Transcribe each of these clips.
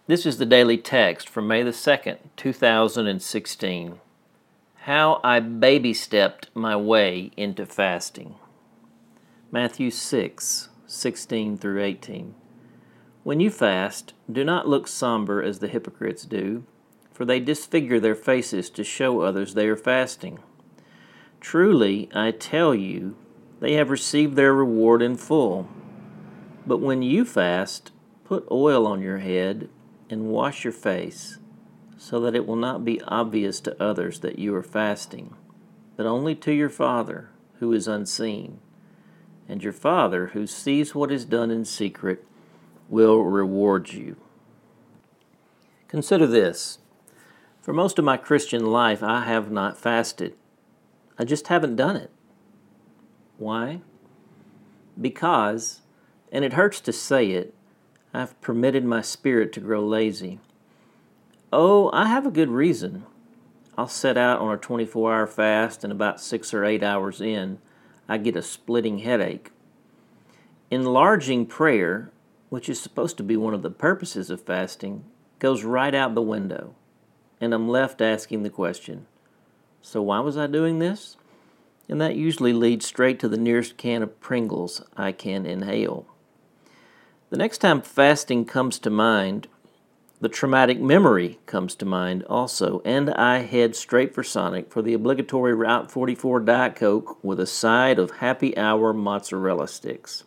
This is the daily text from May the 2nd, 2016. How I baby-stepped my way into fasting. Matthew 6:16 through 18. When you fast, do not look somber as the hypocrites do, for they disfigure their faces to show others they are fasting. Truly, I tell you, they have received their reward in full. But when you fast, put oil on your head and wash your face, so that it will not be obvious to others that you are fasting, but only to your Father who is unseen. And your Father who sees what is done in secret will reward you. Consider this. For most of my Christian life, I have not fasted. I just haven't done it. Why? Because, and it hurts to say it, I've permitted my spirit to grow lazy. Oh, I have a good reason. I'll set out on a 24-hour fast, and about 6 or 8 hours in, I get a splitting headache. Enlarging prayer, which is supposed to be one of the purposes of fasting, goes right out the window, and I'm left asking the question, so why was I doing this? And that usually leads straight to the nearest can of Pringles I can inhale. The next time fasting comes to mind, the traumatic memory comes to mind also, and I head straight for Sonic for the obligatory Route 44 Diet Coke with a side of Happy Hour mozzarella sticks.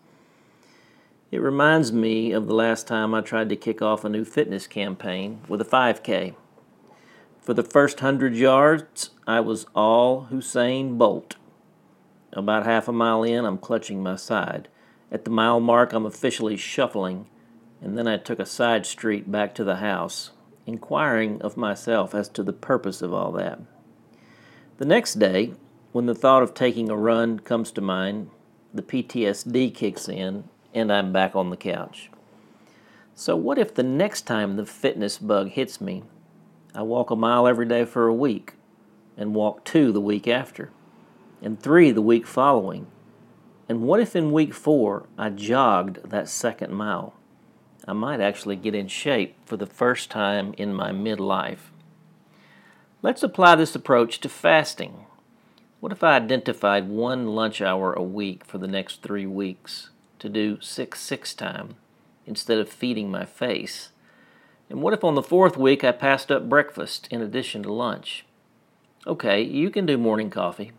It reminds me of the last time I tried to kick off a new fitness campaign with a 5K. For the first 100 yards, I was all Usain Bolt. About half a mile in, I'm clutching my side. At the mile mark, I'm officially shuffling, and then I took a side street back to the house, inquiring of myself as to the purpose of all that. The next day, when the thought of taking a run comes to mind, the PTSD kicks in, and I'm back on the couch. So what if the next time the fitness bug hits me, I walk a mile every day for a week, and walk 2 the week after, and 3 the week following? And what if in week 4 I jogged that second mile? I might actually get in shape for the first time in my midlife. Let's apply this approach to fasting. What if I identified 1 lunch hour a week for the next 3 weeks to do 6-6 time instead of feeding my face? And what if on the 4th week I passed up breakfast in addition to lunch? Okay, you can do morning coffee.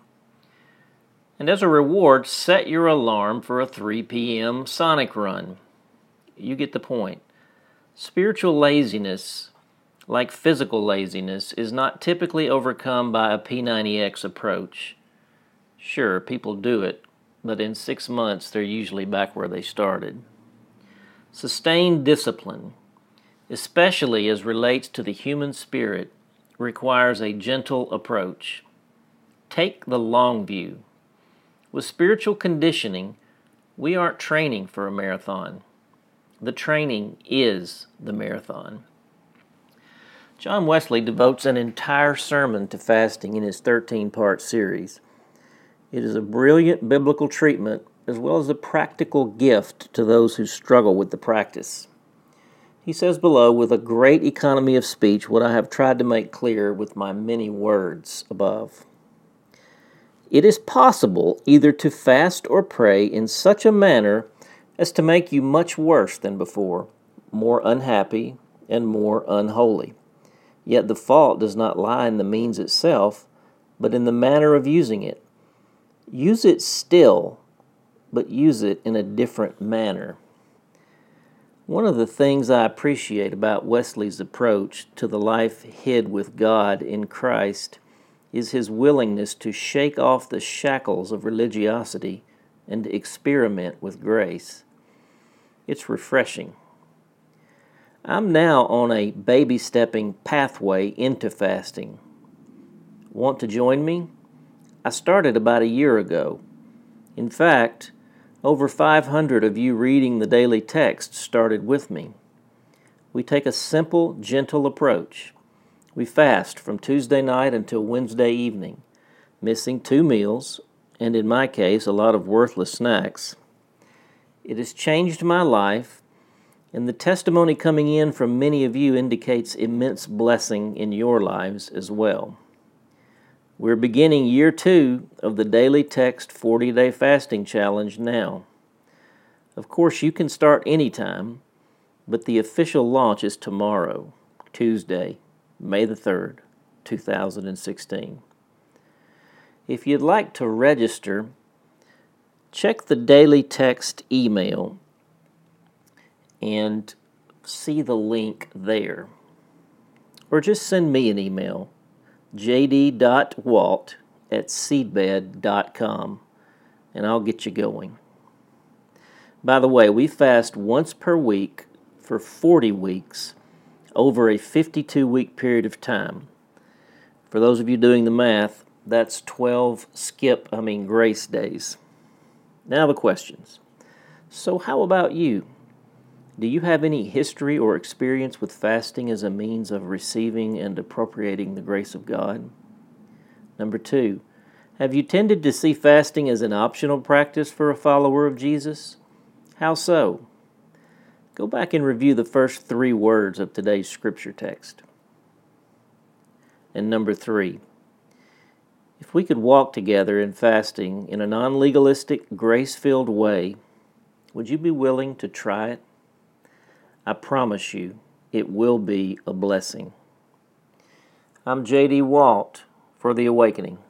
And as a reward, set your alarm for a 3 p.m. Sonic run. You get the point. Spiritual laziness, like physical laziness, is not typically overcome by a P90X approach. Sure, people do it, but in 6 months they're usually back where they started. Sustained discipline, especially as relates to the human spirit, requires a gentle approach. Take the long view. With spiritual conditioning, we aren't training for a marathon. The training is the marathon. John Wesley devotes an entire sermon to fasting in his 13-part series. It is a brilliant biblical treatment as well as a practical gift to those who struggle with the practice. He says below, with a great economy of speech, what I have tried to make clear with my many words above. It is possible either to fast or pray in such a manner as to make you much worse than before, more unhappy and more unholy. Yet the fault does not lie in the means itself, but in the manner of using it. Use it still, but use it in a different manner. One of the things I appreciate about Wesley's approach to the life hid with God in Christ is his willingness to shake off the shackles of religiosity and experiment with grace. It's refreshing. I'm now on a baby-stepping pathway into fasting. Want to join me? I started about a year ago. In fact, over 500 of you reading the daily text started with me. We take a simple, gentle approach. We fast from Tuesday night until Wednesday evening, missing 2 meals, and in my case, a lot of worthless snacks. It has changed my life, And the testimony coming in from many of you indicates immense blessing in your lives as well. We're beginning year 2 of the Daily Text 40-Day Fasting Challenge now. Of course, you can start anytime, but the official launch is tomorrow, Tuesday, May the 3rd, 2016. If you'd like to register, check the Daily Text email and see the link there. Or just send me an email, jd.walt@seedbed.com, and I'll get you going. By the way, we fast once per week for 40 weeks over a 52-week period of time. For those of you doing the math, that's 12 grace days. Now the questions. So how about you? Do you have any history or experience with fasting as a means of receiving and appropriating the grace of God? Number 2, have you tended to see fasting as an optional practice for a follower of Jesus? How so? Go back and review the first 3 words of today's scripture text. And number 3, if we could walk together in fasting in a non-legalistic, grace-filled way, would you be willing to try it? I promise you, it will be a blessing. I'm J.D. Walt for The Awakening.